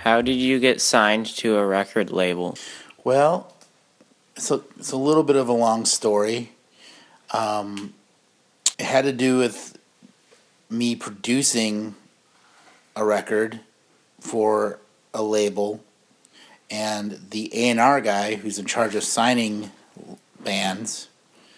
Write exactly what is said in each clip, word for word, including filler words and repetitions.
How did you get signed to a record label? Well, it's a, it's a little bit of a long story. Um, it had to do with me producing a record for a label, and the A and R guy who's in charge of signing bands,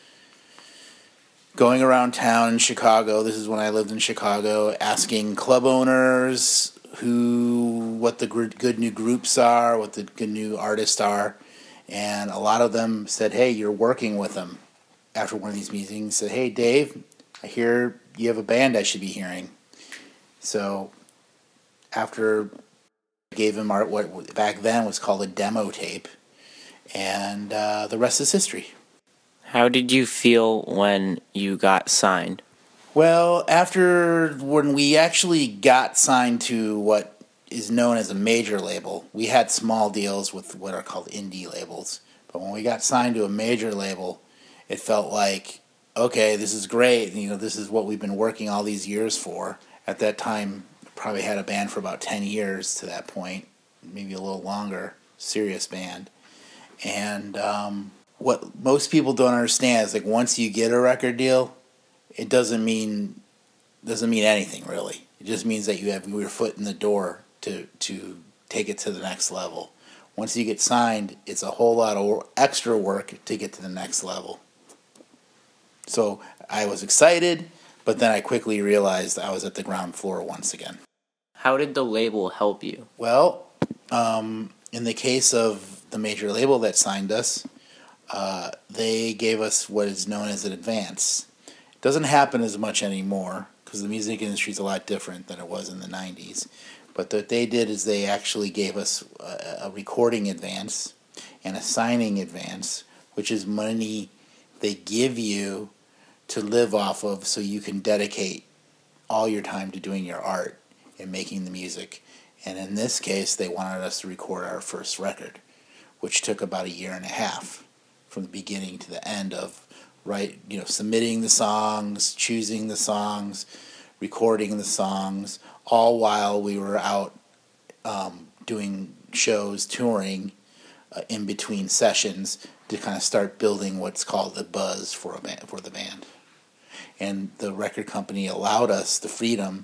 going around town in Chicago, this is when I lived in Chicago, asking club owners who, what the good new groups are, what the good new artists are, and a lot of them said, hey, you're working with them. After one of these meetings, said, hey, Dave, I hear you have a band I should be hearing. So after I gave him our, what back then was called a demo tape, and uh, the rest is history. How did you feel when you got signed? Well, after when we actually got signed to what is known as a major label, we had small deals with what are called indie labels. But when we got signed to a major label, it felt like, okay, this is great. You know, this is what we've been working all these years for. At that time, probably had a band for about ten years to that point, maybe a little longer, serious band. And um, what most people don't understand is, like, once you get a record deal, it doesn't mean doesn't mean anything really. It just means that you have your foot in the door to to take it to the next level. Once you get signed, it's a whole lot of extra work to get to the next level. So I was excited, but then I quickly realized I was at the ground floor once again. How did the label help you? Well, um, in the case of the major label that signed us, uh, they gave us what is known as an advance. It doesn't happen as much anymore because the music industry is a lot different than it was in the nineties. But what they did is they actually gave us a, a recording advance and a signing advance, which is money they give you to live off of so you can dedicate all your time to doing your art and making the music. And in this case, they wanted us to record our first record, which took about a year and a half from the beginning to the end of right, you know, submitting the songs, choosing the songs, recording the songs, all while we were out um, doing shows, touring uh, in between sessions to kind of start building what's called the buzz for a band, for the band. And the record company allowed us the freedom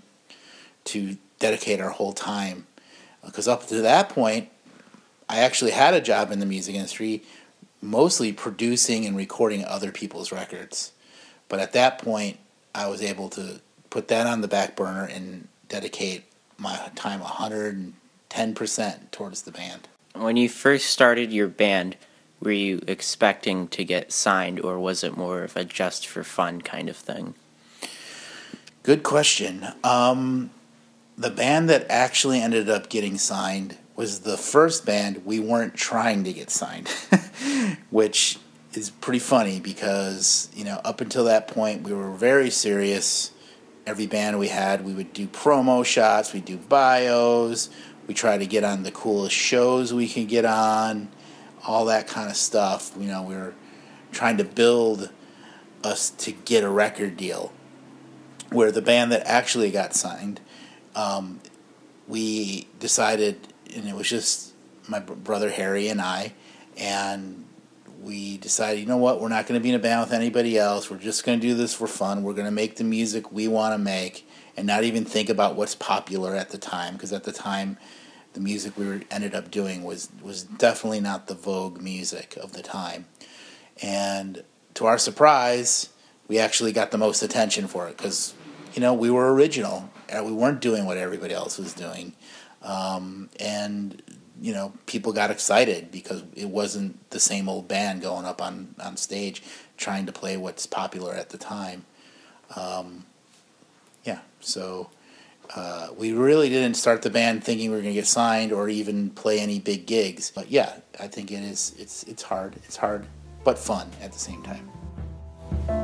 to dedicate our whole time, because up to that point, I actually had a job in the music industry, mostly producing and recording other people's records. But at that point, I was able to put that on the back burner and dedicate my time one hundred ten percent towards the band. When you first started your band, were you expecting to get signed, or was it more of a just for fun kind of thing? Good question. Um, the band that actually ended up getting signed was the first band we weren't trying to get signed, which is pretty funny because, you know, up until that point, we were very serious. Every band we had, we would do promo shots, we'd do bios, we try to get on the coolest shows we could get on, all that kind of stuff. You know, we were trying to build us to get a record deal. Where the band that actually got signed, um, we decided, and it was just my brother Harry and I, and we decided, you know what, we're not going to be in a band with anybody else. We're just going to do this for fun. We're going to make the music we want to make and not even think about what's popular at the time, because at the time, the music we were, ended up doing was, was definitely not the vogue music of the time. And to our surprise, we actually got the most attention for it because, you know, we were original. We weren't doing what everybody else was doing. Um, and, you know, people got excited because it wasn't the same old band going up on, on stage trying to play what's popular at the time. Um, yeah, so uh, we really didn't start the band thinking we were going to get signed or even play any big gigs. But yeah, I think it is. It's it's hard. It's hard, but fun at the same time.